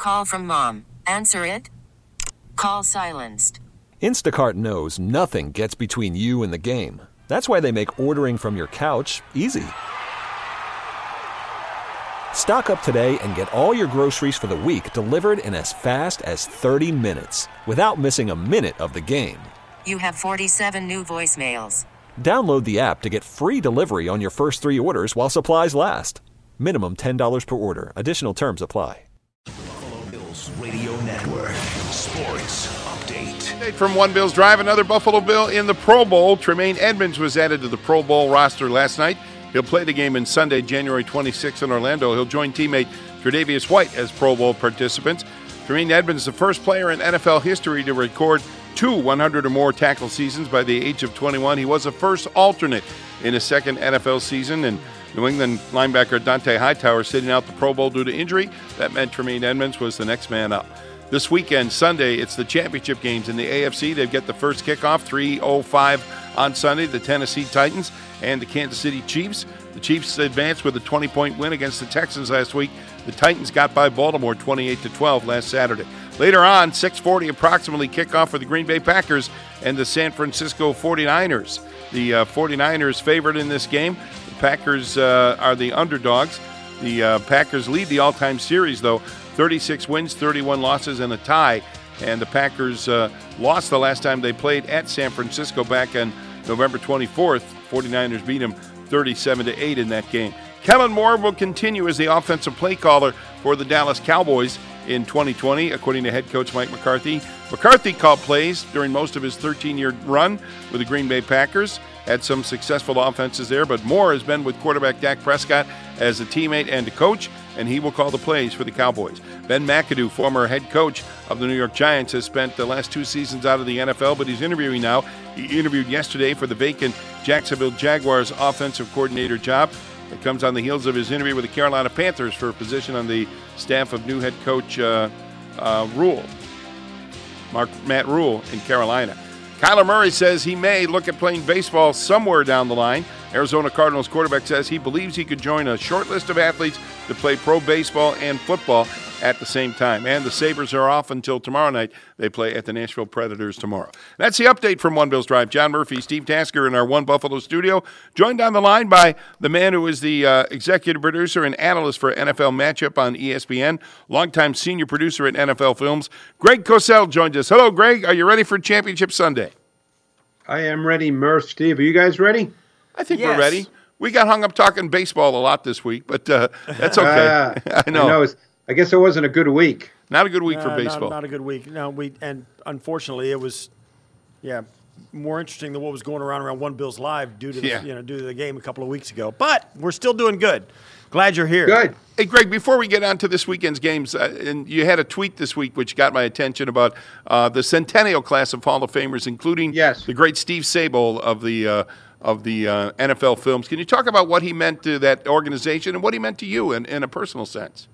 call from mom. Answer it. Call silenced. Instacart knows nothing gets between you and the game. That's why they make ordering from your couch easy. Stock up today and get all your groceries for the week delivered in as fast as 30 minutes without missing a minute of the game. You have 47 new voicemails. Download the app to get free delivery on your first 3 orders while supplies last. Minimum $10 per order. Additional terms apply. Buffalo Bills Radio Network. Sports Update. From One Bills Drive, another Buffalo Bill in the Pro Bowl. Tremaine Edmonds was added to the Pro Bowl roster last night. He'll play the game on Sunday, January 26th in Orlando. He'll join teammate Tre'Davious White as Pro Bowl participants. Tremaine Edmonds, the first player in NFL history to record 2 100 or more tackle seasons by the age of 21. He was the first alternate in his second NFL season, and New England linebacker Dante Hightower sitting out the Pro Bowl due to injury. That meant Tremaine Edmonds was the next man up. This weekend, Sunday, it's the championship games in the AFC. They get the first kickoff, 3:05 on Sunday, the Tennessee Titans and the Kansas City Chiefs. The Chiefs advanced with a 20-point win against the Texans last week. The Titans got by Baltimore 28-12 last Saturday. Later on, 6:40 approximately, kickoff for the Green Bay Packers and the San Francisco 49ers. The 49ers favored in this game. The Packers are the underdogs. The Packers lead the all-time series, though, 36 wins, 31 losses, and a tie. And the Packers lost the last time they played at San Francisco back on November 24th. 49ers beat them 37-8 in that game. Kellen Moore will continue as the offensive play caller for the Dallas Cowboys in 2020, according to head coach Mike McCarthy. McCarthy called plays during most of his 13-year run with the Green Bay Packers, had some successful offenses there, but Moore has been with quarterback Dak Prescott as a teammate and a coach, and he will call the plays for the Cowboys. Ben McAdoo, former head coach of the New York Giants, has spent the last 2 seasons out of the NFL, but he's interviewing now. He interviewed yesterday for the vacant Jacksonville Jaguars offensive coordinator job. It comes on the heels of his interview with the Carolina Panthers for a position on the staff of new head coach Matt Rule in Carolina. Kyler Murray says he may look at playing baseball somewhere down the line. Arizona Cardinals quarterback says he believes he could join a short list of athletes to play pro baseball and football at the same time. And the Sabres are off until tomorrow night. They play at the Nashville Predators tomorrow. That's the update from One Bills Drive. John Murphy, Steve Tasker in our One Buffalo studio, joined on the line by the man who is the executive producer and analyst for NFL Matchup on ESPN, longtime senior producer at NFL Films. Greg Cosell joined us. Hello, Greg. Are you ready for Championship Sunday? I am ready, Murph. Steve, are you guys ready? I think we're ready. We got hung up talking baseball a lot this week, but that's okay. I know. I guess it wasn't a good week. Not a good week for baseball. Not a good week. No, and unfortunately it was, more interesting than what was going around One Bills Live due to the game a couple of weeks ago. But we're still doing good. Glad you're here. Good. Hey, Greg, before we get on to this weekend's games, and you had a tweet this week which got my attention about the centennial class of Hall of Famers, including the great Steve Sabol of the NFL Films. Can you talk about what he meant to that organization and what he meant to you in a personal sense?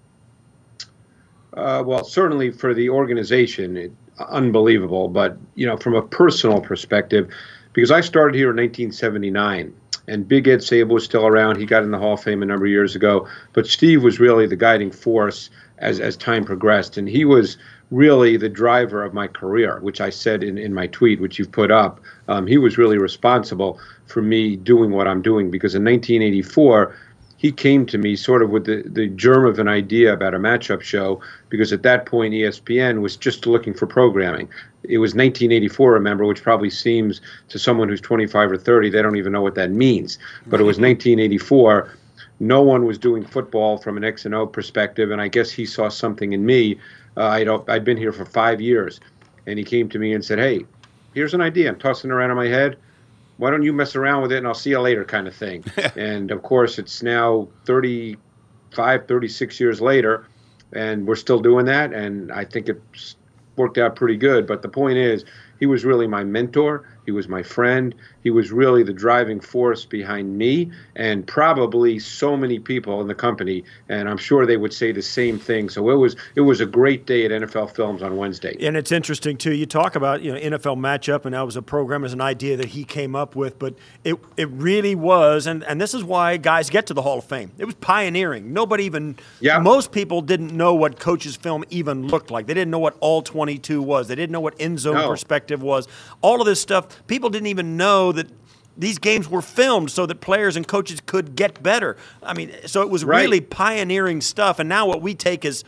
Well, certainly for the organization, unbelievable. But, from a personal perspective, because I started here in 1979, and Big Ed Sabol was still around. He got in the Hall of Fame a number of years ago. But Steve was really the guiding force as time progressed. And he was really the driver of my career, which I said in my tweet, which you've put up. He was really responsible for me doing what I'm doing, because in 1984, he came to me sort of with the germ of an idea about a matchup show, because at that point ESPN was just looking for programming. It was 1984, remember, which probably seems to someone who's 25 or 30, they don't even know what that means. But it was 1984. No one was doing football from an X and O perspective, and I guess he saw something in me. I'd been here for 5 years, and he came to me and said, "Hey, here's an idea I'm tossing around in my head. Why don't you mess around with it, and I'll see you later," kind of thing. And, of course, it's now 35, 36 years later, and we're still doing that, and I think it's worked out pretty good. But the point is, he was really my mentor. He was my friend. he was really the driving force behind me and probably so many people in the company, and I'm sure they would say the same thing. So it was a great day at NFL Films on Wednesday. And it's interesting too. You talk about NFL matchup, and that was a program as an idea that he came up with, but it really was, and this is why guys get to the Hall of Fame. It was pioneering. Nobody even most people didn't know what coach's film even looked like. They didn't know what all 22 was. They didn't know what end zone perspective was. All of this stuff, people didn't even know that these games were filmed so that players and coaches could get better. I mean, so it was really pioneering stuff. And now what we take as,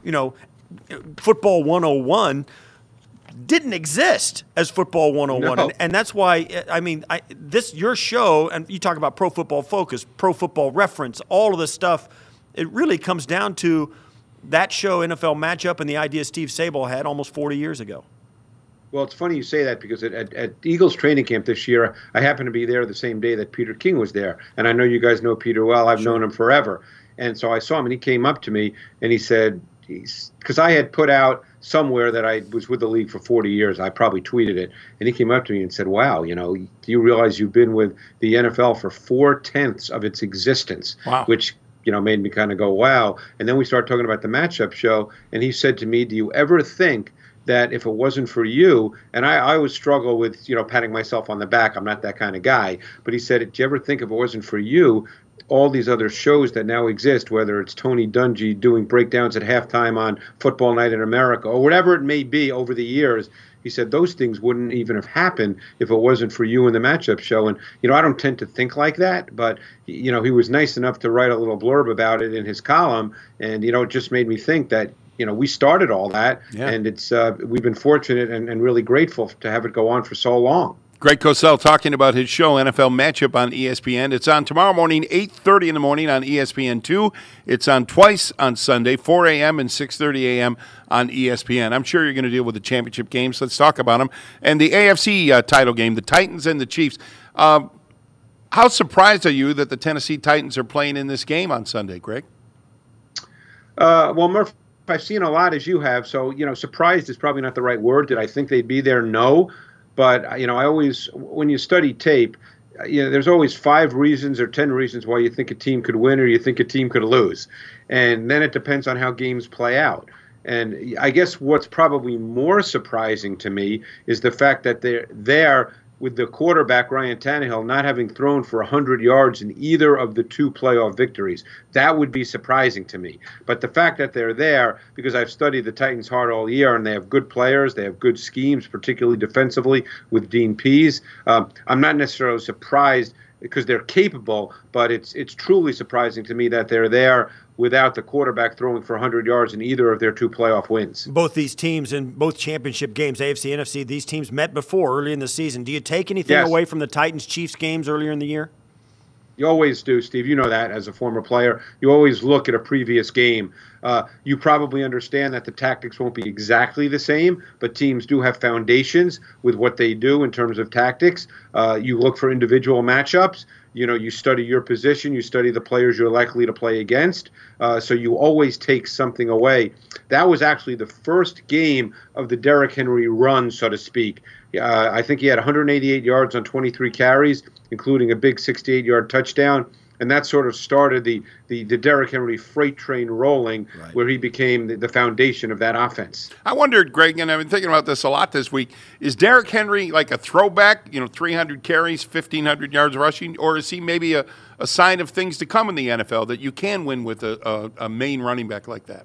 football 101 didn't exist as football 101. No. And that's why, your show, and you talk about Pro Football Focus, Pro Football Reference, all of this stuff, it really comes down to that show, NFL Matchup, and the idea Steve Sabol had almost 40 years ago. Well, it's funny you say that because at Eagles training camp this year, I happened to be there the same day that Peter King was there. And I know you guys know Peter well. I've known him forever. And so I saw him, and he came up to me, and he said, because I had put out somewhere that I was with the league for 40 years. I probably tweeted it. And he came up to me and said, wow, do you realize you've been with the NFL for 4/10 of its existence? Wow. Which made me kind of go, wow. And then we started talking about the matchup show, and he said to me, do you ever think that if it wasn't for you, and I always struggle with, patting myself on the back. I'm not that kind of guy. But he said, did you ever think if it wasn't for you, all these other shows that now exist, whether it's Tony Dungy doing breakdowns at halftime on Football Night in America or whatever it may be over the years, he said those things wouldn't even have happened if it wasn't for you in the matchup show. And, I don't tend to think like that, but, he was nice enough to write a little blurb about it in his column. And, it just made me think that, we started all that, and it's we've been fortunate and really grateful to have it go on for so long. Greg Cosell talking about his show, NFL Matchup on ESPN. It's on tomorrow morning, 8:30 in the morning on ESPN2. It's on twice on Sunday, 4 a.m. and 6:30 a.m. on ESPN. I'm sure you're going to deal with the championship games. Let's talk about them. And the AFC title game, the Titans and the Chiefs. How surprised are you that the Tennessee Titans are playing in this game on Sunday, Greg? Well, Murph, I've seen a lot as you have, so, surprised is probably not the right word. Did I think they'd be there? No. But, I always, when you study tape, there's always 5 reasons or 10 reasons why you think a team could win or you think a team could lose. And then it depends on how games play out. And I guess what's probably more surprising to me is the fact that they're there with the quarterback, Ryan Tannehill, not having thrown for 100 yards in either of the 2 playoff victories. That would be surprising to me. But the fact that they're there, because I've studied the Titans hard all year, and they have good players, they have good schemes, particularly defensively with Dean Pease. I'm not necessarily surprised because they're capable, but it's truly surprising to me that they're there without the quarterback throwing for 100 yards in either of their 2 playoff wins. Both these teams in both championship games, AFC, NFC, these teams met before early in the season. Do you take anything away from the Titans-Chiefs games earlier in the year? You always do, Steve. You know that as a former player. You always look at a previous game. You probably understand that the tactics won't be exactly the same, but teams do have foundations with what they do in terms of tactics. You look for individual matchups. You study your position. You study the players you're likely to play against. So you always take something away. That was actually the first game of the Derrick Henry run, so to speak. I think he had 188 yards on 23 carries, including a big 68-yard touchdown. And that sort of started the Derrick Henry freight train rolling, where he became the foundation of that offense. I wondered, Greg, and I've been thinking about this a lot this week, is Derrick Henry like a throwback, 300 carries, 1,500 yards rushing, or is he maybe a sign of things to come in the NFL that you can win with a main running back like that?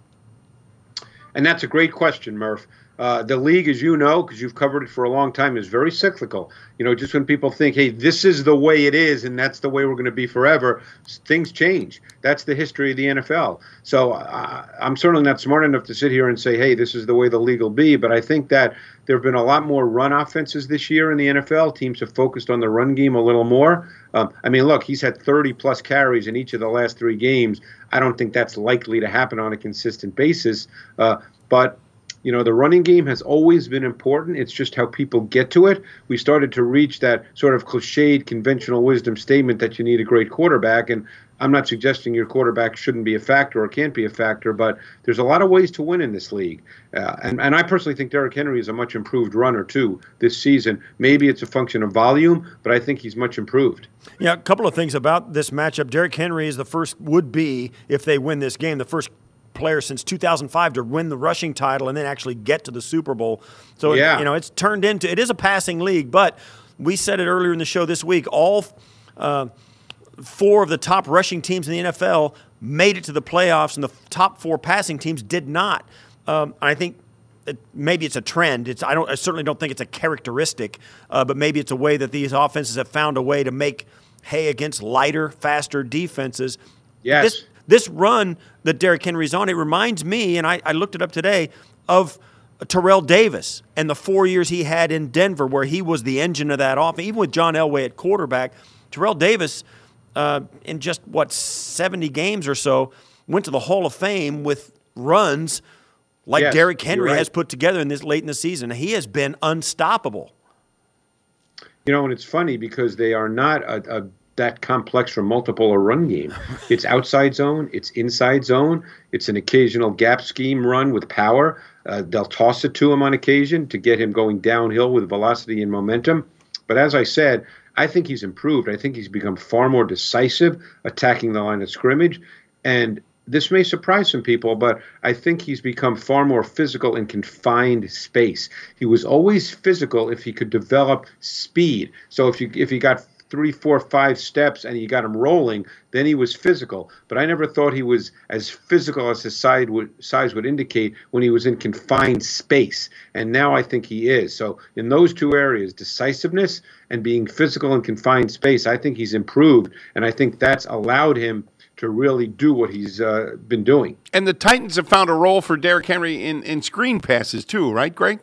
And that's a great question, Murph. The league, as you know, because you've covered it for a long time, is very cyclical. Just when people think, hey, this is the way it is and that's the way we're going to be forever, things change. That's the history of the NFL. So I'm certainly not smart enough to sit here and say, hey, this is the way the league will be. But I think that there have been a lot more run offenses this year in the NFL. Teams have focused on the run game a little more. Look, he's had 30-plus carries in each of the last 3 games. I don't think that's likely to happen on a consistent basis. But The running game has always been important. It's just how people get to it. We started to reach that sort of cliched conventional wisdom statement that you need a great quarterback. And I'm not suggesting your quarterback shouldn't be a factor or can't be a factor, but there's a lot of ways to win in this league. And I personally think Derrick Henry is a much improved runner, too, this season. Maybe it's a function of volume, but I think he's much improved. Yeah, a couple of things about this matchup. Derrick Henry is would be, if they win this game, the first player since 2005 to win the rushing title and then actually get to the Super Bowl. So, it's turned into – it is a passing league, but we said it earlier in the show this week, all four of the top rushing teams in the NFL made it to the playoffs, and the top four passing teams did not. I think maybe it's a trend. I certainly don't think it's a characteristic, but maybe it's a way that these offenses have found a way to make hay against lighter, faster defenses. Yes. This run that Derrick Henry's on, it reminds me, and I looked it up today, of Terrell Davis and the 4 years he had in Denver where he was the engine of that offense. Even with John Elway at quarterback, Terrell Davis, in just, 70 games or so, went to the Hall of Fame with runs like Derrick Henry has put together late in the season. He has been unstoppable. And it's funny because they are not that complex from multiple or run game. It's outside zone. It's inside zone. It's an occasional gap scheme run with power. They'll toss it to him on occasion to get him going downhill with velocity and momentum. But as I said, I think he's improved. I think he's become far more decisive attacking the line of scrimmage. And this may surprise some people, but I think he's become far more physical in confined space. He was always physical if he could develop speed. So if he got 3, 4, 5 steps and you got him rolling, then he was physical. But I never thought he was as physical as his size would indicate when he was in confined space. And now I think he is. So in those two areas, decisiveness and being physical in confined space, I think he's improved. And I think that's allowed him to really do what he's been doing. And the Titans have found a role for Derrick Henry in screen passes too, right, Greg?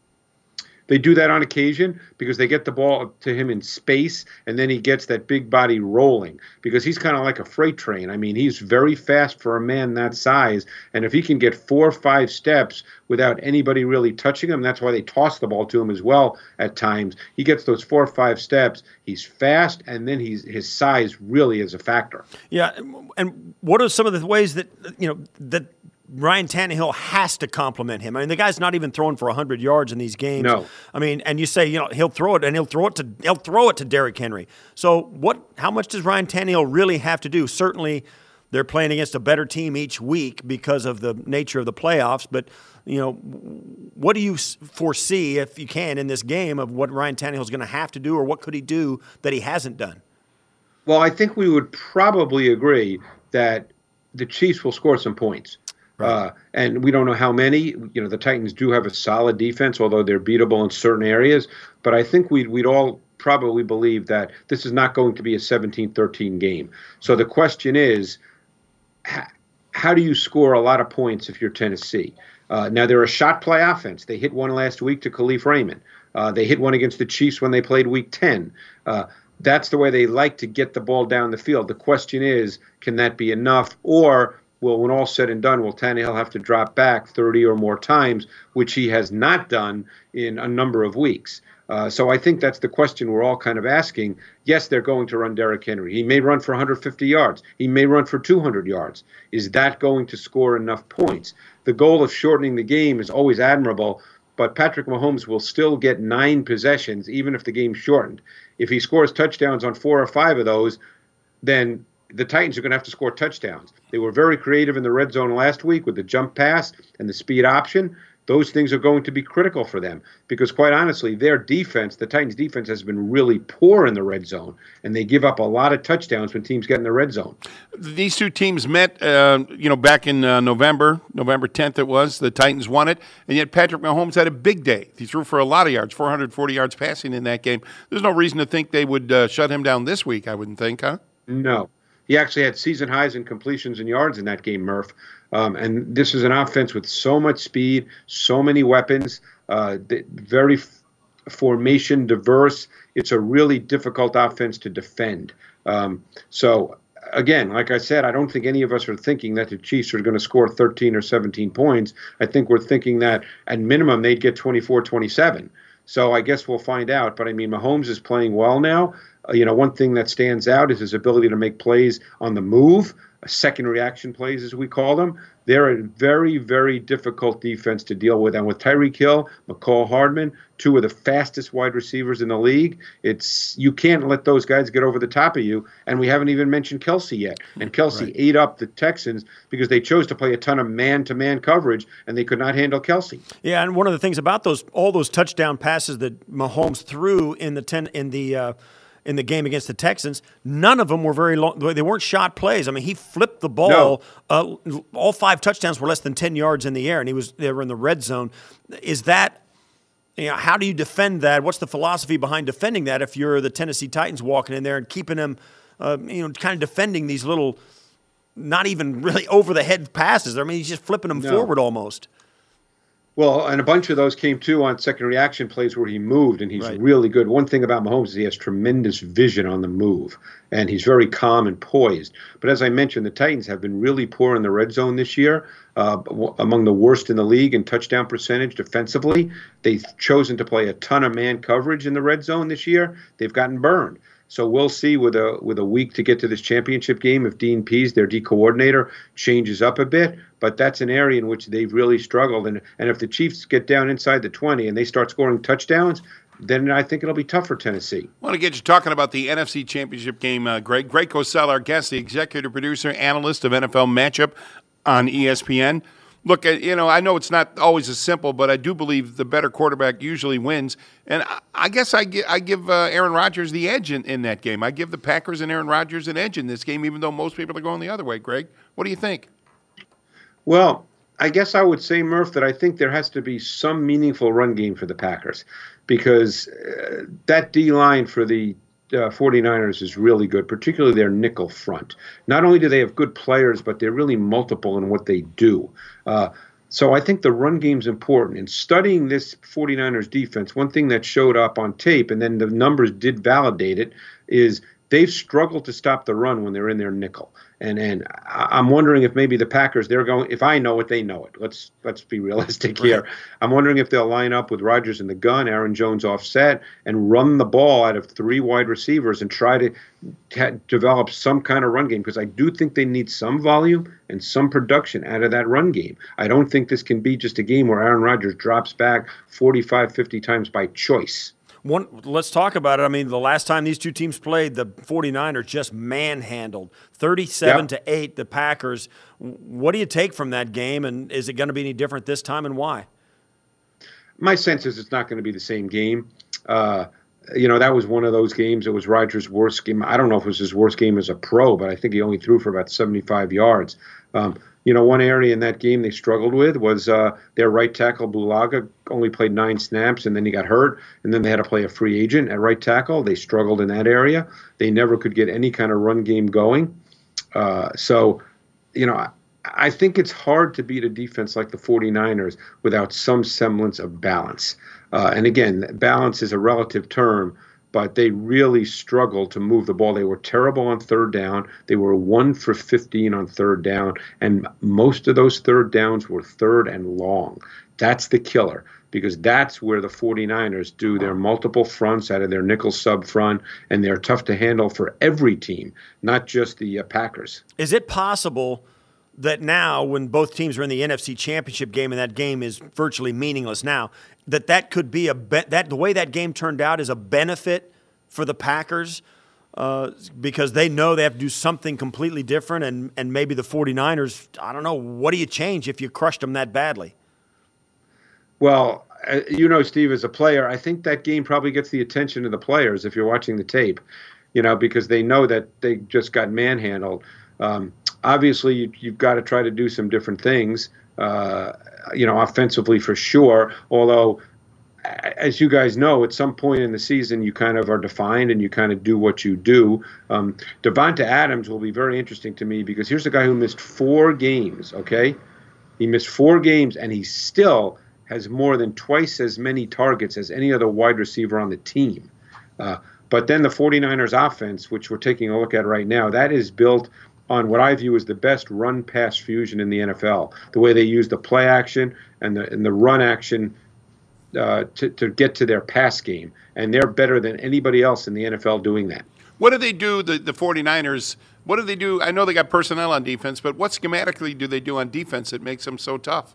They do that on occasion because they get the ball to him in space, and then he gets that big body rolling because he's kind of like a freight train. I mean, he's very fast for a man that size, and if he can get 4 or 5 steps without anybody really touching him, that's why they toss the ball to him as well at times. He gets those 4 or 5 steps. He's fast, and then his size really is a factor. Yeah, and what are some of the ways that that Ryan Tannehill has to compliment him? I mean, the guy's not even throwing for 100 yards in these games. No. I mean, and you say, he'll throw it, and he'll throw it to Derrick Henry. So how much does Ryan Tannehill really have to do? Certainly, they're playing against a better team each week because of the nature of the playoffs. But what do you foresee, if you can, in this game of what Ryan Tannehill's going to have to do, or what could he do that he hasn't done? Well, I think we would probably agree that the Chiefs will score some points. Right. And we don't know how many. The Titans do have a solid defense, although they're beatable in certain areas. But I think we'd all probably believe that this is not going to be a 17-13 game. So the question is, how do you score a lot of points if you're Tennessee? Now, they're a shot play offense. They hit one last week to Khalif Raymond. They hit one against the Chiefs when they played Week 10. That's the way they like to get the ball down the field. The question is, can that be enough? Or when all said and done, will Tannehill have to drop back 30 or more times, which he has not done in a number of weeks? So I think that's the question we're all kind of asking. Yes, they're going to run Derrick Henry. He may run for 150 yards. He may run for 200 yards. Is that going to score enough points? The goal of shortening the game is always admirable, but Patrick Mahomes will still get 9 possessions, even if the game's shortened. If he scores touchdowns on 4 or 5 of those, then the Titans are going to have to score touchdowns. They were very creative in the red zone last week with the jump pass and the speed option. Those things are going to be critical for them because, quite honestly, their defense, the Titans' defense, has been really poor in the red zone, and they give up a lot of touchdowns when teams get in the red zone. These two teams met, back in November 10th it was. The Titans won it, and yet Patrick Mahomes had a big day. He threw for a lot of yards, 440 yards passing in that game. There's no reason to think they would shut him down this week, I wouldn't think, huh? No. He actually had season highs in completions and yards in that game, Murph. And this is an offense with so much speed, so many weapons, very formation diverse. It's a really difficult offense to defend. So again, like I said, I don't think any of us are thinking that the Chiefs are going to score 13 or 17 points. I think we're thinking that at minimum they'd get 24, 27. So I guess we'll find out. But I mean, Mahomes is playing well now. One thing that stands out is his ability to make plays on the move, second reaction plays, as we call them. They're a very, very difficult defense to deal with. And with Tyreek Hill, McCall Hardman, two of the fastest wide receivers in the league, you can't let those guys get over the top of you. And we haven't even mentioned Kelce yet. And Kelce ate up the Texans because they chose to play a ton of man-to-man coverage, and they could not handle Kelce. Yeah, and one of the things about all those touchdown passes that Mahomes threw in the game against the Texans, none of them were very long. They weren't shot plays. I mean, he flipped the ball. No. All 5 touchdowns were less than 10 yards in the air, and they were in the red zone. Is that, how do you defend that? What's the philosophy behind defending that if you're the Tennessee Titans walking in there and keeping them, kind of defending these little, not even really over-the-head passes? I mean, he's just flipping them forward almost. Well, and a bunch of those came, too, on second reaction plays where he moved, and he's really good. One thing about Mahomes is he has tremendous vision on the move, and he's very calm and poised. But as I mentioned, the Titans have been really poor in the red zone this year, among the worst in the league in touchdown percentage defensively. They've chosen to play a ton of man coverage in the red zone this year. They've gotten burned. So we'll see with a week to get to this championship game if Dean Pease, their D coordinator, changes up a bit. But that's an area in which they've really struggled. And if the Chiefs get down inside the 20 and they start scoring touchdowns, then I think it'll be tough for Tennessee. I want to get you talking about the NFC Championship game, Greg. Greg Cosell, our guest, the executive producer, analyst of NFL Matchup on ESPN. Look, I know it's not always as simple, but I do believe the better quarterback usually wins. And I guess I give Aaron Rodgers the edge in that game. I give the Packers and Aaron Rodgers an edge in this game, even though most people are going the other way. Greg, what do you think? Well, I guess I would say, Murph, that I think there has to be some meaningful run game for the Packers because that D-line for the 49ers is really good, particularly their nickel front. Not only do they have good players, but they're really multiple in what they do. So I think the run game's important. In studying this 49ers defense, one thing that showed up on tape, and then the numbers did validate it, is they've struggled to stop the run when they're in their nickel. And I'm wondering if maybe the Packers, if I know it, they know it. Let's be realistic here. Right. I'm wondering if they'll line up with Rodgers in the gun, Aaron Jones offset, and run the ball out of 3 wide receivers and try to develop some kind of run game, because I do think they need some volume and some production out of that run game. I don't think this can be just a game where Aaron Rodgers drops back 45, 50 times by choice. Let's talk about it. I mean, the last time these two teams played, the 49ers just manhandled 37-8 the Packers. What do you take from that game, and is it going to be any different this time, and why? My sense is it's not going to be the same game. That was one of those games. It was Rodgers' worst game. I don't know if it was his worst game as a pro, but I think he only threw for about 75 yards. One area in that game they struggled with was their right tackle, Bulaga, only played 9 snaps, and then he got hurt, and then they had to play a free agent at right tackle. They struggled in that area. They never could get any kind of run game going. I think it's hard to beat a defense like the 49ers without some semblance of balance. And again, balance is a relative term, but they really struggled to move the ball. They were terrible on third down. They were 1 for 15 on third down, and most of those third downs were third and long. That's the killer, because that's where the 49ers do their multiple fronts out of their nickel sub front, and they're tough to handle for every team, not just the Packers. Is it possible that now, when both teams are in the NFC Championship game and that game is virtually meaningless now, that could be the way that game turned out is a benefit for the Packers because they know they have to do something completely different, and maybe the 49ers, I don't know, what do you change if you crushed them that badly? Well, Steve, as a player, I think that game probably gets the attention of the players if you're watching the tape, because they know that they just got manhandled. Obviously, you've got to try to do some different things, offensively for sure. Although, as you guys know, at some point in the season, you kind of are defined and you kind of do what you do. Devonta Adams will be very interesting to me because here's a guy who missed 4 games, okay? He missed 4 games, and he still has more than twice as many targets as any other wide receiver on the team. But then the 49ers offense, which we're taking a look at right now, that is built on what I view as the best run-pass fusion in the NFL. The way they use the play action and the run action to get to their pass game. And they're better than anybody else in the NFL doing that. What do they do, the 49ers? What do they do? I know they got personnel on defense, but what schematically do they do on defense that makes them so tough?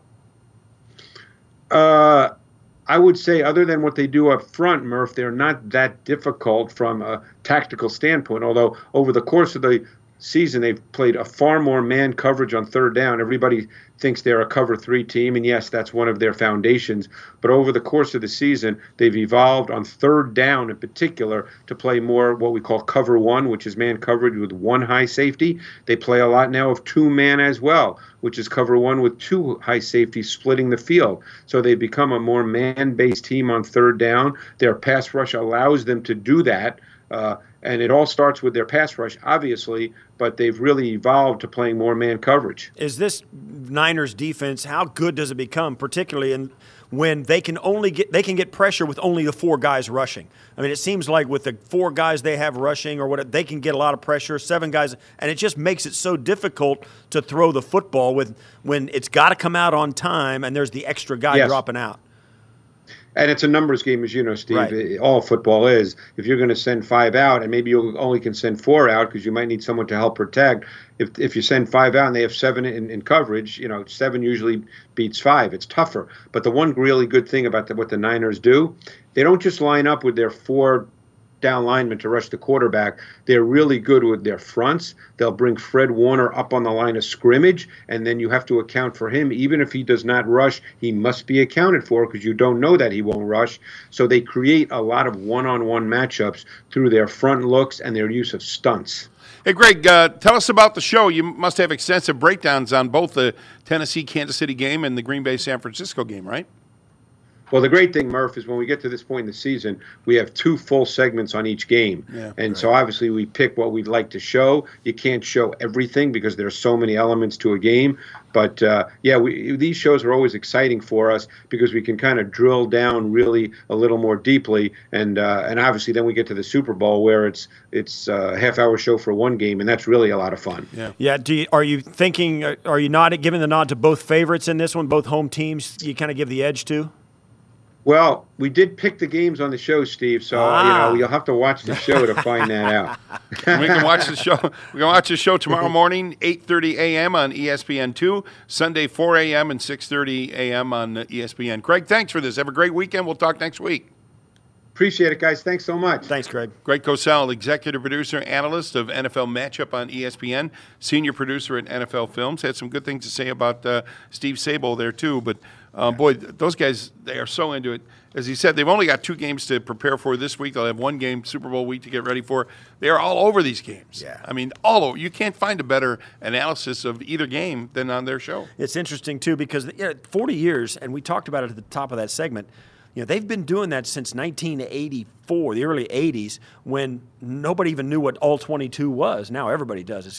I would say other than what they do up front, Murph, they're not that difficult from a tactical standpoint, although over the course of the season they've played a far more man coverage on third down. Everybody thinks they're a cover 3 team, and yes, that's one of their foundations. But over the course of the season, they've evolved on third down in particular to play more what we call cover 1, which is man coverage with 1 high safety. They play a lot now of 2-man as well, which is cover 1 with 2 high safeties splitting the field. So they've become a more man-based team on third down. Their pass rush allows them to do that. And it all starts with their pass rush, obviously, but they've really evolved to playing more man coverage. Is this Niners defense, how good does it become, particularly when they can get pressure with only the 4 guys rushing? I mean, it seems like with the 4 guys they have rushing or what, they can get a lot of pressure, 7 guys, and it just makes it so difficult to throw the football when it's got to come out on time and there's the extra guy dropping out. And it's a numbers game, as you know, Steve. Right. All football is. If you're going to send 5 out, and maybe you only can send 4 out because you might need someone to help protect. If you send 5 out and they have 7 in coverage, 7 usually beats 5. It's tougher. But the one really good thing about what the Niners do, they don't just line up with their 4 down linemen to rush the quarterback. They're really good with their fronts. They'll bring Fred Warner up on the line of scrimmage, and then you have to account for him. Even if he does not rush, he must be accounted for because you don't know that he won't rush. So they create a lot of one-on-one matchups through their front looks and their use of stunts. Hey, Greg, tell us about the show. You must have extensive breakdowns on both the Tennessee-Kansas City game and the Green Bay-San Francisco game, right? Well, the great thing, Murph, is when we get to this point in the season, we have 2 full segments on each game. So obviously we pick what we'd like to show. You can't show everything because there are so many elements to a game. But, these shows are always exciting for us because we can kind of drill down really a little more deeply. And obviously then we get to the Super Bowl where it's a half-hour show for one game, and that's really a lot of fun. Yeah. Are you not giving the nod to both favorites in this one, both home teams you kind of give the edge to? Well, we did pick the games on the show, Steve, so you'll have to watch the show to find that out. We can watch the show. We can watch the show tomorrow morning, 8:30 a.m. on ESPN2, Sunday 4 a.m. and 6:30 a.m. on ESPN. Craig, thanks for this. Have a great weekend. We'll talk next week. Appreciate it, guys. Thanks so much. Thanks, Greg. Greg Cosell, executive producer, analyst of NFL Matchup on ESPN, senior producer at NFL Films. Had some good things to say about Steve Sable there, too. But, boy, those guys, they are so into it. As he said, they've only got 2 games to prepare for this week. They'll have 1 game, Super Bowl week, to get ready for. They are all over these games. Yeah. I mean, all over. You can't find a better analysis of either game than on their show. It's interesting, too, because 40 years, and we talked about it at the top of that segment, they've been doing that since 1984, the early 80s, when nobody even knew what All 22 was. Now everybody does,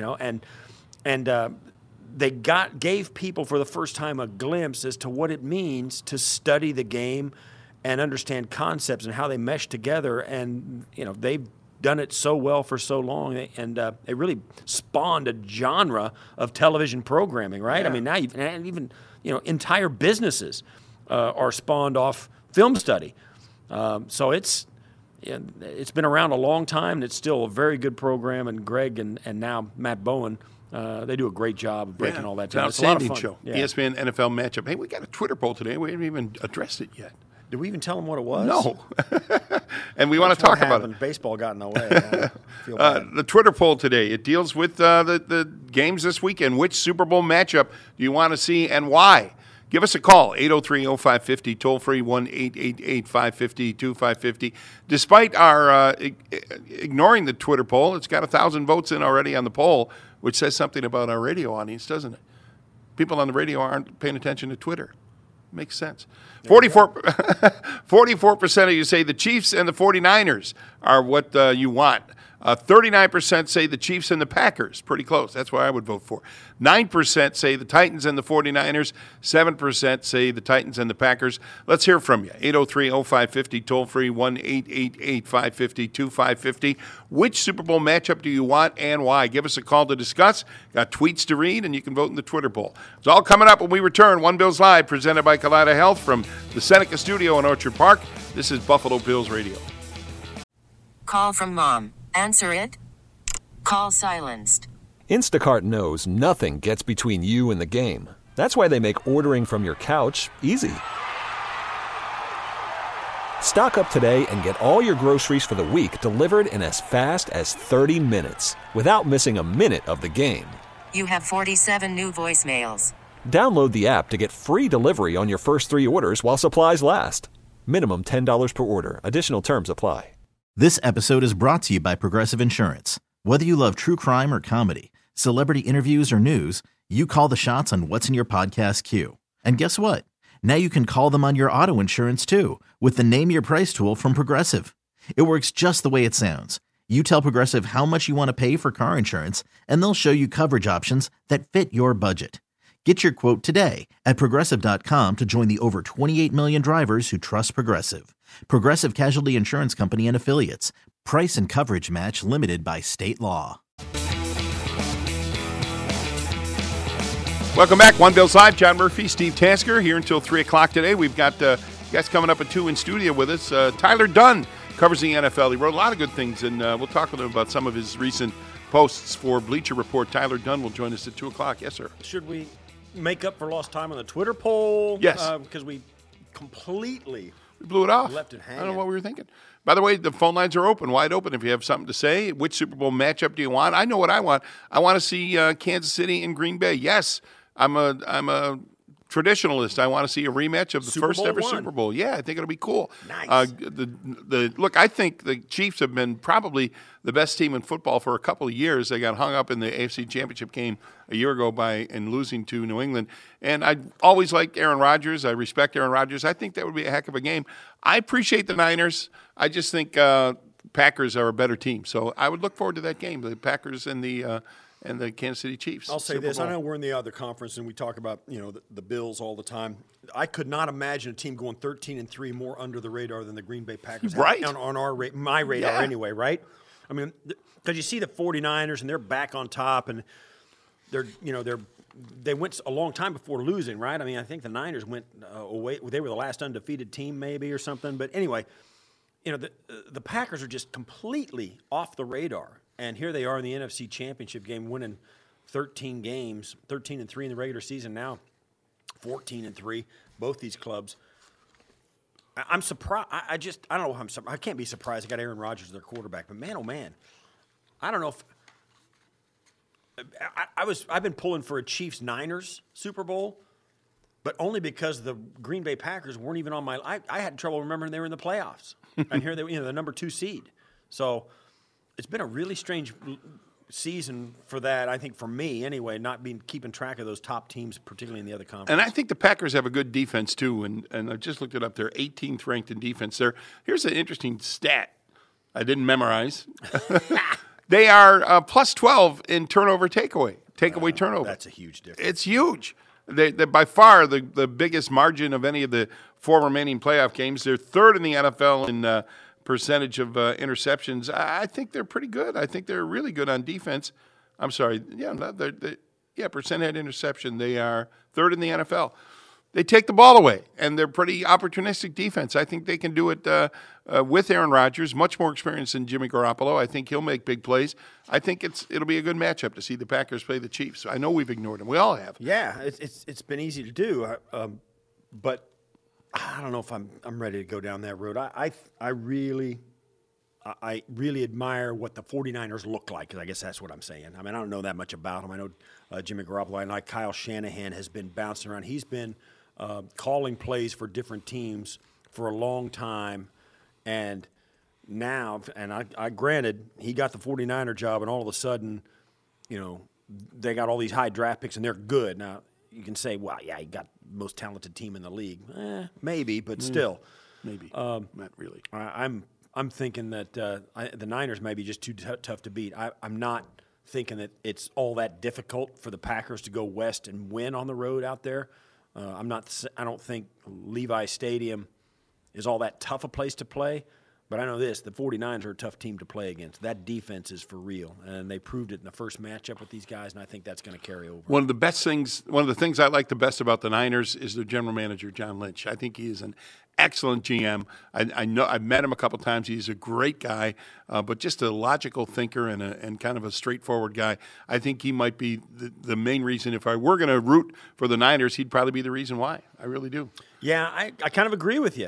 they gave people for the first time a glimpse as to what it means to study the game and understand concepts and how they mesh together. And they've done it so well for so long, and it really spawned a genre of television programming, right? Yeah. I mean, now even entire businesses are spawned off film study. So it's been around a long time, and it's still a very good program. And Greg and now Matt Bowen, they do a great job of breaking all that down. It's an outstanding a lot of fun. show. ESPN NFL Matchup. Hey, we got a Twitter poll today. We haven't even addressed it yet. Did we even tell them what it was? No. And we want to talk about it. Baseball got in the way. I feel bad. The Twitter poll today, it deals with the games this weekend. Which Super Bowl matchup do you want to see and why? Give us a call, 803-0550, toll-free 1-888-550-2550. Despite our ignoring the Twitter poll, it's got 1,000 votes in already on the poll, which says something about our radio audience, doesn't it? People on the radio aren't paying attention to Twitter. Makes sense. 44% of you say the Chiefs and the 49ers are what you want. 39% say the Chiefs and the Packers. Pretty close. That's what I would vote for. 9% say the Titans and the 49ers. 7% say the Titans and the Packers. Let's hear from you. 803-0550, toll-free, 1-888-550-2550. Which Super Bowl matchup do you want and why? Give us a call to discuss. Got tweets to read, and you can vote in the Twitter poll. It's all coming up when we return. One Bills Live, presented by Kaleida Health from the Seneca Studio in Orchard Park. This is Buffalo Bills Radio. Call from mom. Answer it. Call silenced. Instacart knows nothing gets between you and the game. That's why they make ordering from your couch easy. Stock up today and get all your groceries for the week delivered in as fast as 30 minutes without missing a minute of the game. You have 47 new voicemails. Download the app to get free delivery on your first 3 orders while supplies last. Minimum $10 per order. Additional terms apply. This episode is brought to you by Progressive Insurance. Whether you love true crime or comedy, celebrity interviews or news, you call the shots on what's in your podcast queue. And guess what? Now you can call them on your auto insurance too with the Name Your Price tool from Progressive. It works just the way it sounds. You tell Progressive how much you want to pay for car insurance, and they'll show you coverage options that fit your budget. Get your quote today at Progressive.com to join the over 28 million drivers who trust Progressive. Progressive Casualty Insurance Company and Affiliates. Price and coverage match limited by state law. Welcome back. One Bills Live. John Murphy, Steve Tasker here until 3 o'clock today. We've got guys coming up at 2 in studio with us. Tyler Dunne covers the NFL. He wrote a lot of good things, and we'll talk with him about some of his recent posts for Bleacher Report. Tyler Dunne will join us at 2 o'clock. Yes, sir. Should we make up for lost time on the Twitter poll? Yes. Because we completely blew it off. Left it hanging. I don't know what we were thinking. By the way, the phone lines are open, wide open. If you have something to say, which Super Bowl matchup do you want? I know what I want. I want to see Kansas City and Green Bay. Yes, I'm a traditionalist. I want to see a rematch of the first ever Super Bowl. Yeah, I think it'll be cool. Nice. Look, I think the Chiefs have been probably the best team in football for a couple of years. They got hung up in the AFC Championship game a year ago in losing to New England. And I always liked Aaron Rodgers. I respect Aaron Rodgers. I think that would be a heck of a game. I appreciate the Niners. I just think Packers are a better team. So I would look forward to that game, the Packers and the Kansas City Chiefs. I'll say this. I know we're in the other conference and we talk about, the Bills all the time. I could not imagine a team going 13-3 more under the radar than the Green Bay Packers. Right. On my radar anyway, right? I mean, because you see the 49ers and they're back on top and they went a long time before losing, right? I mean, I think the Niners went away. They were the last undefeated team maybe or something. But anyway, the Packers are just completely off the radar. And here they are in the NFC Championship game, winning 13 games, 13-3 in the regular season now, 14-3, both these clubs. I'm surprised. I don't know. I can't be surprised. I got Aaron Rodgers as their quarterback, but man, oh man, I don't know if I've been pulling for a Chiefs-Niners Super Bowl, but only because the Green Bay Packers weren't even on my. I had trouble remembering they were in the playoffs, and here they were, the number 2 seed. So it's been a really strange season for that, I think, for me anyway, keeping track of those top teams, particularly in the other conference. And I think the Packers have a good defense too, and I just looked it up. They're 18th ranked in defense. Here's an interesting stat I didn't memorize. They are plus 12 in takeaway turnover. That's a huge difference. It's huge. They by far the biggest margin of any of the 4 remaining playoff games. They're third in the NFL in percentage of interceptions. I think they're pretty good. I think they're really good on defense. I'm sorry. Percentage interception. They are third in the NFL. They take the ball away, and they're pretty opportunistic defense. I think they can do it with Aaron Rodgers, much more experience than Jimmy Garoppolo. I think he'll make big plays. I think it'll be a good matchup to see the Packers play the Chiefs. I know we've ignored them. We all have. Yeah, it's been easy to do, but I don't know if I'm ready to go down that road. I really admire what the 49ers look like. I guess that's what I'm saying. I mean, I don't know that much about them. I know Jimmy Garoppolo. I know Kyle Shanahan has been bouncing around. He's been calling plays for different teams for a long time. And now, I granted, he got the 49er job, and all of a sudden, they got all these high draft picks, and they're good. Now, you can say, well, yeah, he got the most talented team in the league. Maybe, but still. Maybe. Not really. I'm thinking that the Niners may be just too tough to beat. I'm not thinking that it's all that difficult for the Packers to go west and win on the road out there. I don't think Levi Stadium is all that tough a place to play. But I know this, the 49ers are a tough team to play against. That defense is for real, and they proved it in the first matchup with these guys, and I think that's going to carry over. One of the things I like the best about the Niners is their general manager, John Lynch. I think he is an excellent GM. I know I've met him a couple times. He's a great guy, but just a logical thinker and kind of a straightforward guy. I think he might be the main reason. If I were going to root for the Niners, he'd probably be the reason why. I really do. Yeah, I kind of agree with you.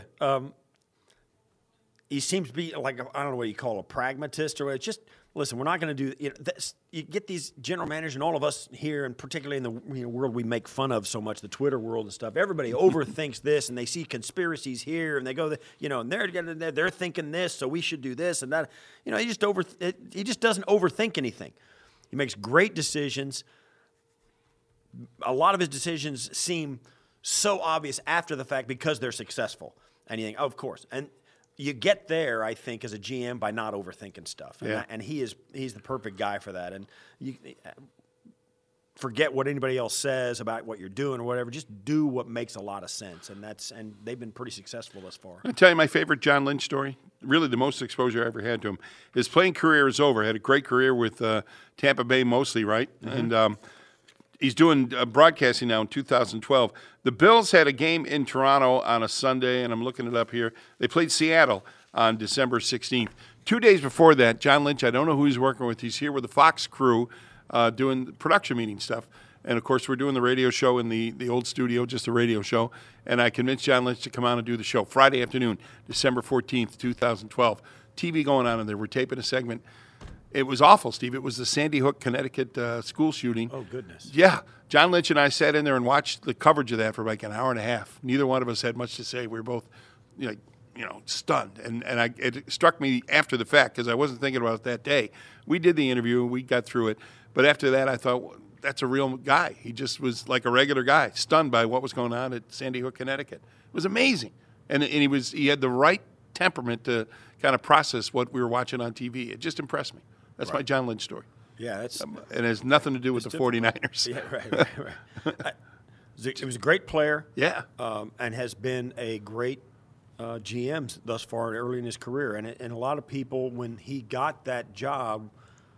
He seems to be like, I don't know what you call a pragmatist or just, listen, we're not going to do this. You get these general managers and all of us here, and particularly in the world we make fun of so much, the Twitter world and stuff, everybody overthinks this, and they see conspiracies here, and they go, and they're thinking this, so we should do this and that. He just doesn't overthink anything. He makes great decisions. A lot of his decisions seem so obvious after the fact because they're successful. And you think, of course. And you get there, I think, as a GM by not overthinking stuff, and he's the perfect guy for that. And you forget what anybody else says about what you're doing or whatever. Just do what makes a lot of sense, and they've been pretty successful thus far. I'll tell you my favorite John Lynch story. Really, the most exposure I ever had to him. His playing career is over. He had a great career with Tampa Bay, mostly, right? Mm-hmm. And he's doing broadcasting now in 2012. The Bills had a game in Toronto on a Sunday, and I'm looking it up here. They played Seattle on December 16th. 2 days before that, John Lynch, I don't know who he's working with. He's here with the Fox crew doing production meeting stuff. And, of course, we're doing the radio show in the old studio, just a radio show. And I convinced John Lynch to come on and do the show Friday afternoon, December 14th, 2012. TV going on in there. We're taping a segment. It was awful, Steve. It was the Sandy Hook, Connecticut school shooting. Oh, goodness. Yeah. John Lynch and I sat in there and watched the coverage of that for like an hour and a half. Neither one of us had much to say. We were both, stunned. And it struck me after the fact because I wasn't thinking about it that day. We did the interview. We got through it. But after that, I thought, well, that's a real guy. He just was like a regular guy, stunned by what was going on at Sandy Hook, Connecticut. It was amazing. And he had the right temperament to kind of process what we were watching on TV. It just impressed me. That's my John Lynch story. Yeah, that's and it has nothing to do with the 49ers. Yeah, right. It was a great player. Yeah, and has been a great GM thus far early in his career. And a lot of people, when he got that job,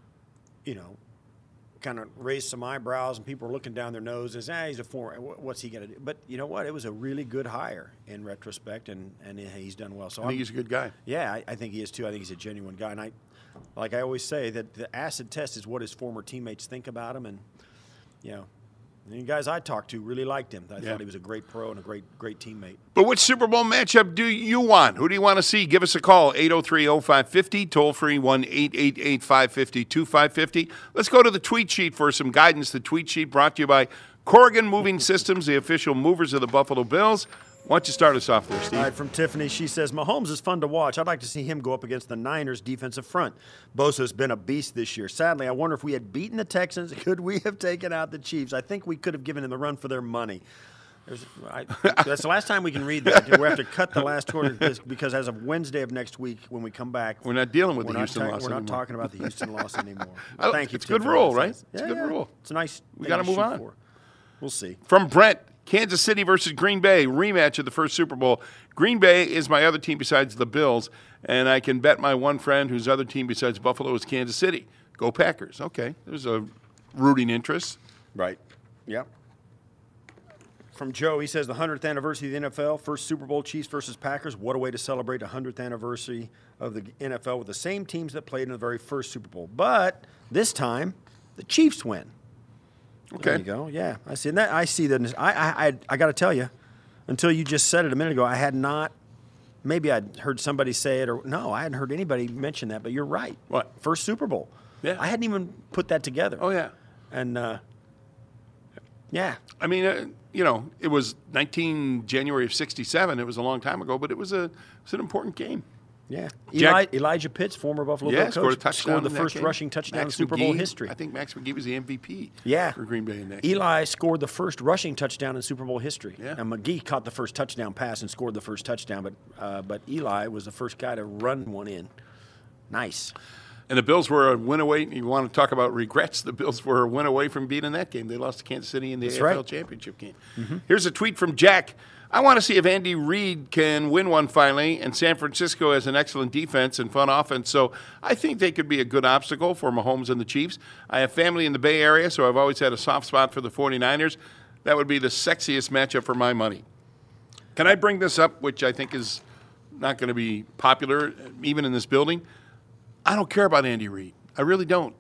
kind of raised some eyebrows, and people were looking down their noses. He's a former. What's he going to do? But you know what? It was a really good hire in retrospect, and he's done well. So I think he's a good guy. Yeah, I think he is too. I think he's a genuine guy, and like I always say, that the acid test is what his former teammates think about him, and the guys I talked to really liked him. I thought he was a great pro and a great teammate. But which Super Bowl matchup do you want? Who do you want to see? Give us a call, 803-0550, toll-free 1-888-550-2550. Let's go to the tweet sheet for some guidance. The tweet sheet brought to you by Corrigan Moving Systems, the official movers of the Buffalo Bills. Why don't you start us off there, Steve? All right, from Tiffany, she says, Mahomes is fun to watch. I'd like to see him go up against the Niners' defensive front. Bosa's been a beast this year. Sadly, I wonder if we had beaten the Texans, could we have taken out the Chiefs? I think we could have given them the run for their money. That's the last time we can read that. We have to cut the last quarter because as of Wednesday of next week, when we come back, we're not dealing with the Houston loss anymore. We're not talking about the Houston loss anymore. Thank you. It's a good rule, right? It's a good rule. It's a nice. We got to move on. We'll see. From Brent. Kansas City versus Green Bay, rematch of the first Super Bowl. Green Bay is my other team besides the Bills, and I can bet my one friend whose other team besides Buffalo is Kansas City. Go Packers. Okay, there's a rooting interest. Right. Yep. From Joe, he says the 100th anniversary of the NFL, first Super Bowl, Chiefs versus Packers. What a way to celebrate the 100th anniversary of the NFL with the same teams that played in the very first Super Bowl. But this time, the Chiefs win. Okay. There you go. Yeah, I see that. I see that. I got to tell you, until you just said it a minute ago, I had not. Maybe I'd heard somebody say it, or no, I hadn't heard anybody mention that. But you're right. What? First Super Bowl. Yeah. I hadn't even put that together. Oh yeah. And yeah. I mean, it was January of '67. It was a long time ago, but it was an important game. Yeah. Jack- Elijah Pitts, former Buffalo Bill coach, scored a touchdown. scored the in that first game. rushing touchdown in Max Super Bowl McGee, history. I think Max McGee was the MVP Yeah. for Green Bay in that game. Eli scored the first rushing touchdown in Super Bowl history. Yeah. And McGee caught the first touchdown pass and scored the first touchdown, but Eli was the first guy to run one in. Nice. And the Bills were a win away. You want to talk about regrets? The Bills were a win away from being in that game. They lost to Kansas City in the AFL Championship game. Here's a tweet from Jack. I want to see if Andy Reid can win one finally, and San Francisco has an excellent defense and fun offense, so I think they could be a good obstacle for Mahomes and the Chiefs. I have family in the Bay Area, so I've always had a soft spot for the 49ers. That would be the sexiest matchup for my money. Can I bring this up, which I think is not going to be popular, even in this building? I don't care about Andy Reid. I really don't.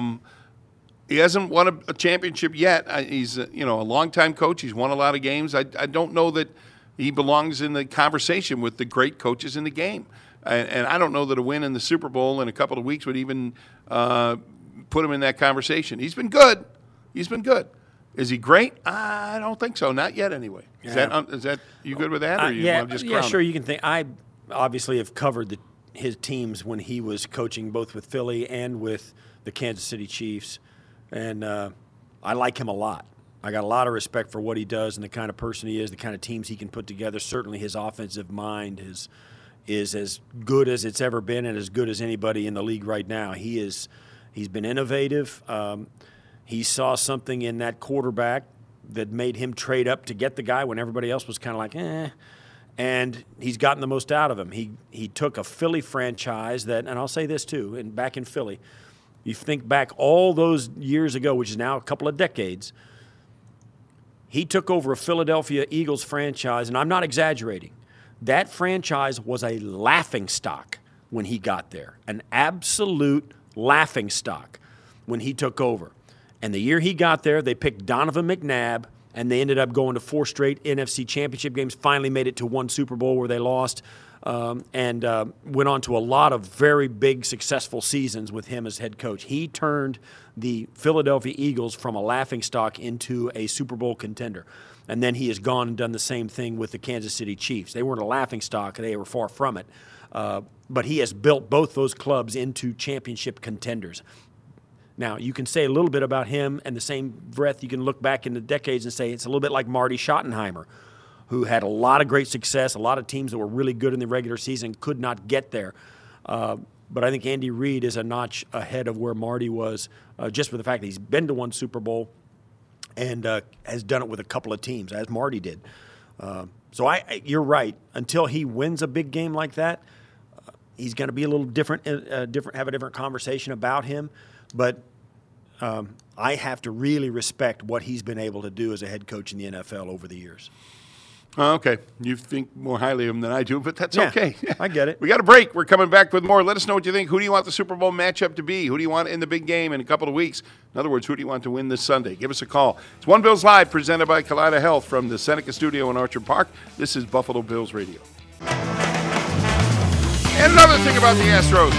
He hasn't won a championship yet. He's a longtime coach. He's won a lot of games. I don't know that he belongs in the conversation with the great coaches in the game. And I don't know that a win in the Super Bowl in a couple of weeks would even put him in that conversation. He's been good. He's been good. Is he great? I don't think so. Not yet, anyway. Yeah. Is that you good with that, or you want to just yeah, crown sure. him? You can think. I obviously have covered his teams when he was coaching both with Philly and with the Kansas City Chiefs. And I like him a lot. I got a lot of respect for what he does and the kind of person he is, the kind of teams he can put together. Certainly his offensive mind is as good as it's ever been and as good as anybody in the league right now. He's been innovative. He saw something in that quarterback that made him trade up to get the guy when everybody else was kind of like, eh. And he's gotten the most out of him. He took a Philly franchise that, and I'll say this too, and back in Philly, you think back all those years ago, which is now a couple of decades, he took over a Philadelphia Eagles franchise, and I'm not exaggerating. That franchise was a laughingstock when he got there, an absolute laughingstock when he took over. And the year he got there, they picked Donovan McNabb, and they ended up going to 4 straight NFC championship games, finally made it to 1 Super Bowl where they lost. And went on to a lot of very big, successful seasons with him as head coach. He turned the Philadelphia Eagles from a laughingstock into a Super Bowl contender. And then he has gone and done the same thing with the Kansas City Chiefs. They weren't a laughingstock. They were far from it. But he has built both those clubs into championship contenders. Now, you can say a little bit about him, and the same breath you can look back in the decades and say it's a little bit like Marty Schottenheimer, who had a lot of great success, a lot of teams that were really good in the regular season could not get there. But I think Andy Reid is a notch ahead of where Marty was, just with the fact that he's been to 1 Super Bowl and has done it with a couple of teams, as Marty did. So you're right. Until he wins a big game like that, he's going to be a little different, have a different conversation about him. But I have to really respect what he's been able to do as a head coach in the NFL over the years. Okay. You think more highly of him than I do, but that's okay. I get it. We got a break. We're coming back with more. Let us know what you think. Who do you want the Super Bowl matchup to be? Who do you want in the big game in a couple of weeks? In other words, who do you want to win this Sunday? Give us a call. It's One Bills Live, presented by Kaleida Health from the Seneca Studio in Orchard Park. This is Buffalo Bills Radio. And another thing about the Astros.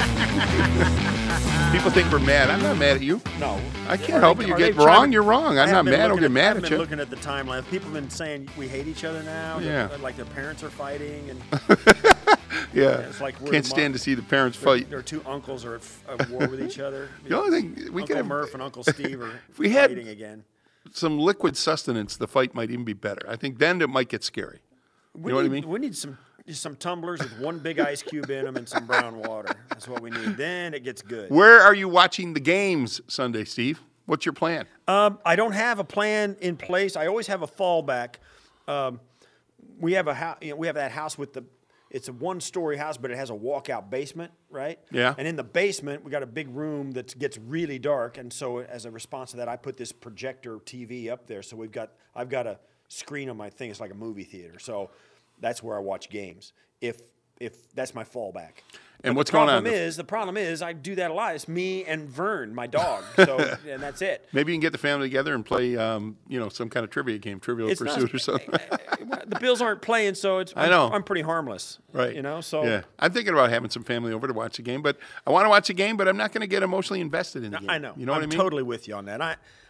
People think we're mad. I'm not mad at you. No. I can't help it. You get wrong, you're wrong. I'm not mad. I don't get mad at you. I've been looking at the timeline. People have been saying we hate each other now. Yeah. Like their parents are fighting. And yeah. It's like Can't stand to see the parents fight. Their 2 uncles are at war with each other. The only thing we Uncle could Murph and Uncle Steve are if we had fighting again. Some liquid sustenance, the fight might even be better. I think then it might get scary. You know what I mean? We need some tumblers with 1 big ice cube in them and some brown water. That's what we need. Then it gets good. Where are you watching the games Sunday, Steve? What's your plan? I don't have a plan in place. I always have a fallback. We have we have that house with it's a 1-story house, but it has a walkout basement, right? Yeah. And in the basement, we got a big room that gets really dark, and so as a response to that, I put this projector TV up there. So I've got a screen on my thing. It's like a movie theater. So that's where I watch games. If that's my fallback. And what's going on? The problem is I do that a lot. It's me and Vern, my dog. So and that's it. Maybe you can get the family together and play, some kind of trivia game, Trivial Pursuit or something. The Bills aren't playing, so I'm pretty harmless. Right. So yeah. I'm thinking about having some family over to watch the game, but I want to watch the game, but I'm not going to get emotionally invested in the game. I know. You know what I mean? I'm totally with you on that.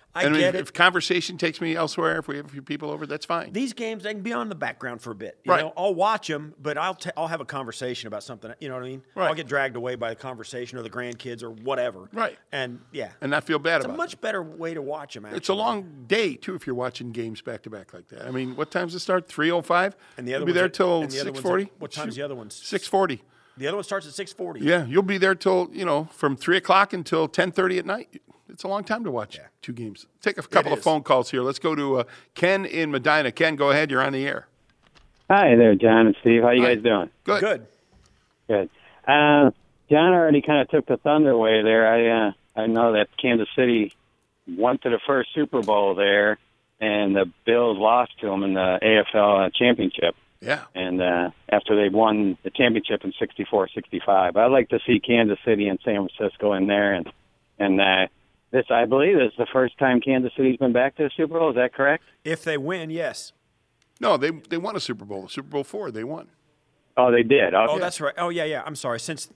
If conversation takes me elsewhere, if we have a few people over, that's fine. These games, they can be on the background for a bit. Right. I'll watch them, but I'll have a conversation about something. You know what I mean? Right. I'll get dragged away by the conversation or the grandkids or whatever. Right. And and not feel bad about it. It's a much better way to watch them. Actually. It's a long day too if you're watching games back to back like that. I mean, what time's it start? 3:05. And the other be there till 6:40. What time's the other one's? 6:40. The other one starts at 6:40. Yeah, you'll be there till from 3:00 until 10:30 at night. It's a long time to watch two games. Take a couple of phone calls here. Let's go to Ken in Medina. Ken, go ahead. You're on the air. Hi there, John and Steve. How you guys doing? Good. Good. John already kind of took the thunder away there. I know that Kansas City went to the first Super Bowl there, and the Bills lost to them in the AFL championship. Yeah. And after they won the championship in 64-65, I'd like to see Kansas City and San Francisco in there, and this, I believe, is the first time Kansas City's been back to the Super Bowl. Is that correct? If they win, yes. No, they won a Super Bowl. Super Bowl IV, they won. Oh, they did. Okay. Oh, that's right. Oh, yeah. I'm sorry. Since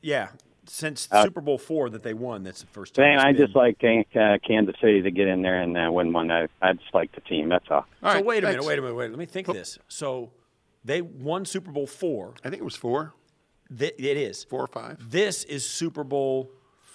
Super Bowl IV that they won, that's the first time. I just like Kansas City to get in there and win one. I just like the team. That's all. So wait a minute. Let me think this. So they won Super Bowl IV. I think it was 4. It is 4 or 5. This is Super Bowl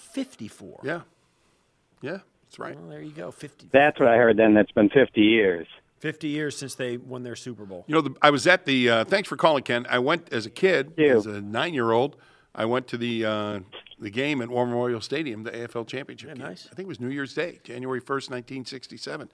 54. Yeah, that's right. Well, there you go. 50. That's what I heard. Then that's been 50 years. 50 years since they won their Super Bowl. I was at the. Thanks for calling, Ken. I went as a kid, as a 9-year-old. I went to the game at War Memorial Stadium, the AFL Championship game. Nice. I think it was New Year's Day, January 1st, 1967.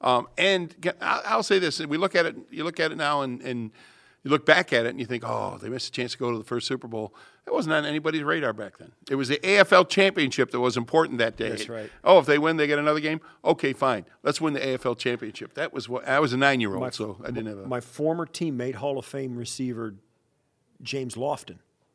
And I'll say this: we look at it. You look at it now, and you look back at it, and you think, "Oh, they missed a chance to go to the first Super Bowl." That wasn't on anybody's radar back then. It was the AFL Championship that was important that day. That's right. Oh, if they win, they get another game. Okay, fine. Let's win the AFL Championship. That was what I was a 9-year-old, so I didn't have my former teammate, Hall of Fame receiver James Lofton.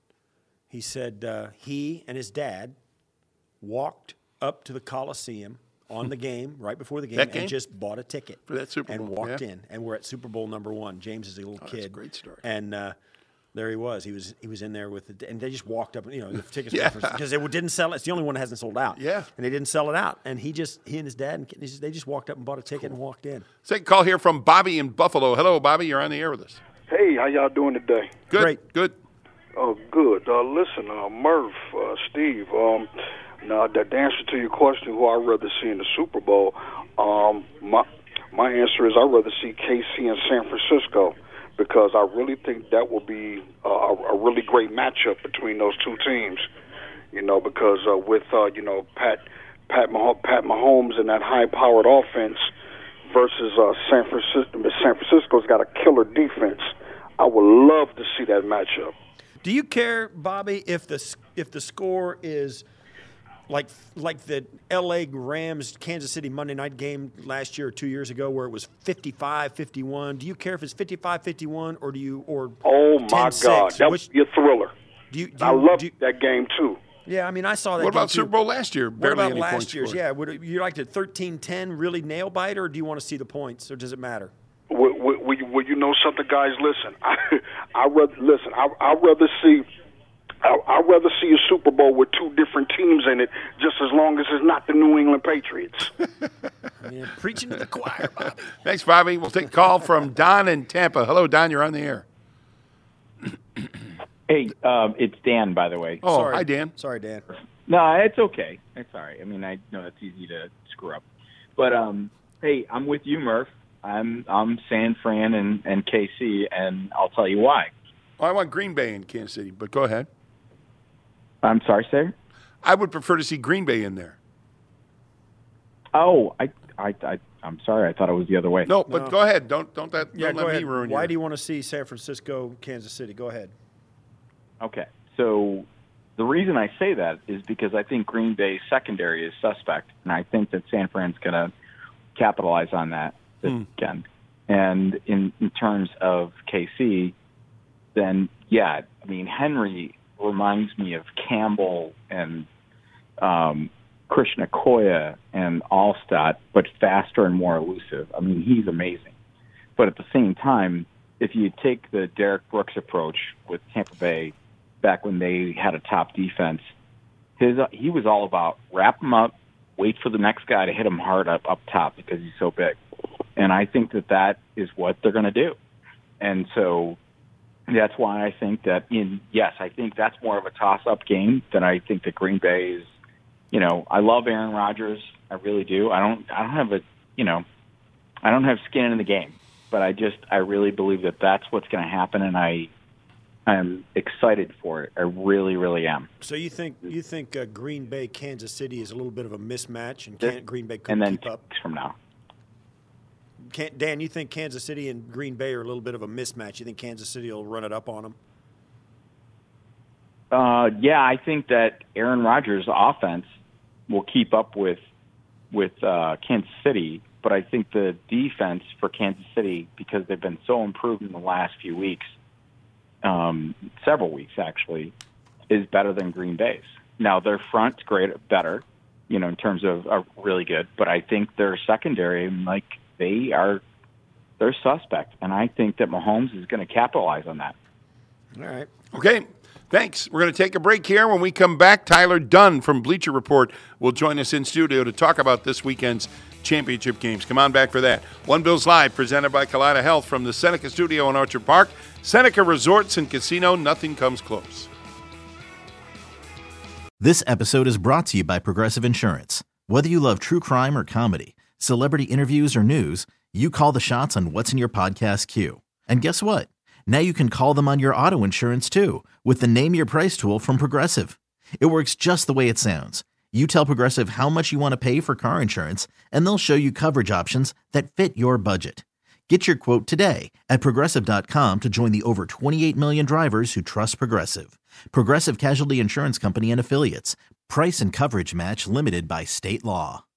He said he and his dad walked up to the Coliseum on the game, right before the game, and just bought a ticket for that Super Bowl and walked in. And we're at Super Bowl #1. James is a little kid. That's a great story. And there he was. He was in there with and they just walked up. The tickets because they didn't sell it. It's the only one that hasn't sold out. Yeah. And they didn't sell it out. And he and his dad they just walked up and bought a ticket and walked in. Second call here from Bobby in Buffalo. Hello, Bobby. You're on the air with us. Hey, how y'all doing today? Good. Great. Good. Oh, good. Listen, Murph, Steve. Now, the answer to your question, who I'd rather see in the Super Bowl, my answer is I'd rather see KC and San Francisco, because I really think that will be a really great matchup between those two teams. Because with Pat Mahomes and that high-powered offense versus San Francisco. San Francisco's got a killer defense. I would love to see that matchup. Do you care, Bobby, if the score is like the L.A. Rams Kansas City Monday night game last year or 2 years ago, where it was 55-51? Do you care if it's 55-51 or Oh my 10-6? God, that would be a thriller. I love that game too. Yeah, I mean, I saall that. What game about too. Super Bowl last year? What about any last year's? scored. Yeah, would you like to 13-10 really nail bite, or do you want to see the points, or does it matter? Well, you know something, guys? Listen, I'd rather see a Super Bowl with two different teams in it, just as long as it's not the New England Patriots. Yeah, preaching to the choir, Bobby. Thanks, Bobby. We'll take a call from Don in Tampa. Hello, Don. You're on the air. Hey, it's Dan, by the way. Oh, Sorry. hi, Dan. Sorry, Dan. No, it's okay. It's all right. I mean, I know that's easy to screw up. But, hey, I'm with you, Murph. I'm San Fran and KC, and I'll tell you why. Oh, I want Green Bay in Kansas City, but go ahead. I'm sorry, sir? I would prefer to see Green Bay in there. Oh, I'm sorry. I thought it was the other way. No, but go ahead. Don't let Go me ahead. ruin you. Why do you want to see San Francisco, Kansas City? Go ahead. Okay. So the reason I say that is because I think Green Bay's secondary is suspect, and I think that San Fran's going to capitalize on that this weekend. And in terms of KC, then, yeah, I mean, Henry reminds me of Campbell and Christian Okoye and Allstott, but faster and more elusive. I mean, he's amazing. But at the same time, if you take the Derek Brooks approach with Tampa Bay back when they had a top defense, he was all about wrap them up, wait for the next guy to hit him hard up top because he's so big. And I think that is what they're going to do. And so that's why I think that I think that's more of a toss-up game than I think that Green Bay is. I love Aaron Rodgers. I really do. I don't have skin in the game, but I really believe that that's what's going to happen, and I'm excited for it. I really, really am. So you think Green Bay, Kansas City is a little bit of a mismatch, and Green Bay couldn't keep up? From now. Dan, you think Kansas City and Green Bay are a little bit of a mismatch? You think Kansas City will run it up on them? Yeah, I think that Aaron Rodgers' offense will keep up with Kansas City, but I think the defense for Kansas City, because they've been so improved in the last few weeks, several weeks actually, is better than Green Bay's. Now their front's better, in terms of are really good, but I think their secondary, they're suspect, and I think that Mahomes is going to capitalize on that. All right. Okay. Thanks. We're going to take a break here. When we come back, Tyler Dunn from Bleacher Report will join us in studio to talk about this weekend's championship games. Come on back for that. One Bills Live, presented by Kaleida Health from the Seneca Studio in Orchard Park. Seneca Resorts and Casino, nothing comes close. This episode is brought to you by Progressive Insurance. Whether you love true crime or comedy, celebrity interviews or news, you call the shots on what's in your podcast queue. And guess what? Now you can call them on your auto insurance too with the Name Your Price tool from Progressive. It works just the way it sounds. You tell Progressive how much you want to pay for car insurance, and they'll show you coverage options that fit your budget. Get your quote today at Progressive.com to join the over 28 million drivers who trust Progressive. Progressive Casualty Insurance Company and Affiliates. Price and coverage match limited by state law.